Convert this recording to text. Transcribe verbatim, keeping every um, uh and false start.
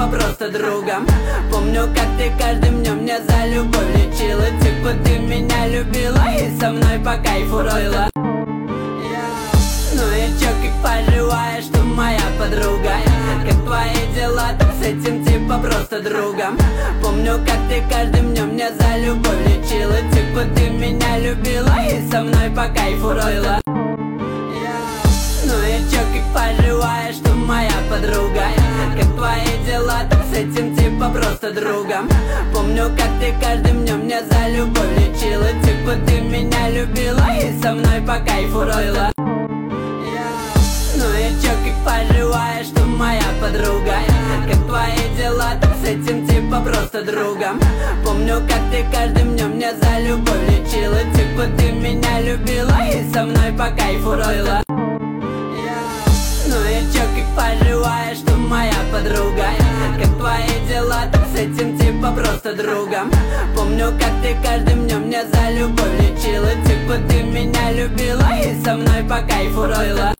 типа просто другом. Помню, как ты каждым днем мне за любовь лечила. Типа ты меня любила и со мной по кайфу рыла. Ну и чё, как поживаешь, что моя подруга? Как твои дела, так с этим типа просто другом. Помню, как ты каждым днем мне за любовь лечила. Типа ты меня любила и со мной по кайфу рыла. Ну и чё, как поживаешь, что моя подруга? Как твои дела, так с этим типа просто другом. Помню, как ты каждым днем мне за любовь лечила. Типа ты меня любила и со мной по кайфу рыла. Ну и чё, как поживаешь, что моя подруга? Как твои дела, так с этим типа просто другом. Помню, как ты каждым днем мне за любовь лечила. Типа ты меня любила и со мной по кайфу рыла. Ну и чё, как поживаешь, что моя подруга? Как твои дела, так с этим типа просто другом. Помню, как ты каждым днем мне за любовь лечила. Типа ты меня любила и со мной по кайфу рыла.